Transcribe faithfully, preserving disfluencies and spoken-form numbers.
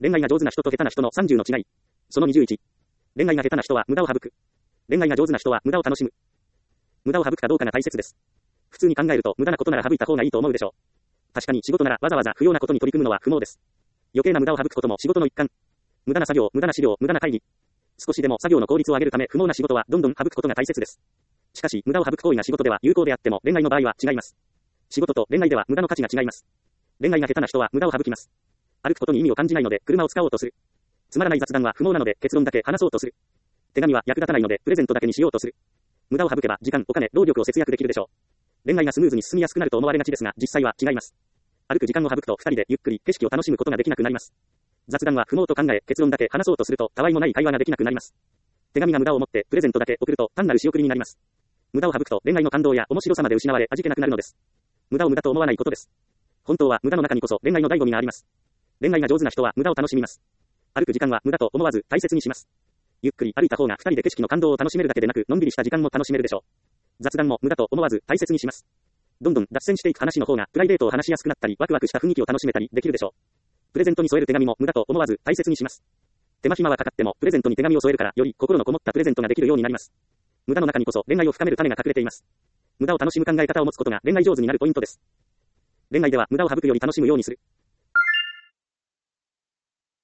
恋愛が上手な人と下手な人のさんじゅうの違い。そのにじゅういち。恋愛が下手な人は無駄を省く。恋愛が上手な人は無駄を楽しむ。無駄を省くかどうかが大切です。普通に考えると無駄なことなら省いた方がいいと思うでしょう。確かに仕事ならわざわざ不要なことに取り組むのは不毛です。余計な無駄を省くことも仕事の一環。無駄な作業、無駄な資料、無駄な会議。少しでも作業の効率を上げるため不毛な仕事はどんどん省くことが大切です。しかし無駄を省く行為が仕事では有効であっても恋愛の場合は違います。仕事と恋愛では無駄の価値が違います。恋愛が下手な人は無駄を省きます。歩くことに意味を感じないので車を使おうとする。つまらない雑談は不毛なので結論だけ話そうとする。手紙は役立たないのでプレゼントだけにしようとする。無駄を省けば時間、お金、労力を節約できるでしょう。恋愛がスムーズに進みやすくなると思われがちですが実際は違います。歩く時間を省くと二人でゆっくり景色を楽しむことができなくなります。雑談は不毛と考え結論だけ話そうとするとたわいもない会話ができなくなります。手紙が無駄を持ってプレゼントだけ送ると単なる仕送りになります。無駄を省くと恋愛の感動や面白さまで失われ味気なくなるのです。無駄を無駄と思わないことです。本当は無駄の中にこそ恋愛の醍醐味があります。恋愛が上手な人は無駄を楽しみます。歩く時間は無駄と思わず大切にします。ゆっくり歩いた方が二人で景色の感動を楽しめるだけでなくのんびりした時間も楽しめるでしょう。雑談も無駄と思わず大切にします。どんどん脱線していく話の方がプライベートを話しやすくなったりワクワクした雰囲気を楽しめたりできるでしょう。プレゼントに添える手紙も無駄と思わず大切にします。手間暇はかかってもプレゼントに手紙を添えるからより心のこもったプレゼントができるようになります。無駄の中にこそ恋愛を深める種が隠れています。無駄を楽しむ考え方を持つことが恋愛上手になるポイントです。恋愛では無駄を省くより楽しむようにする。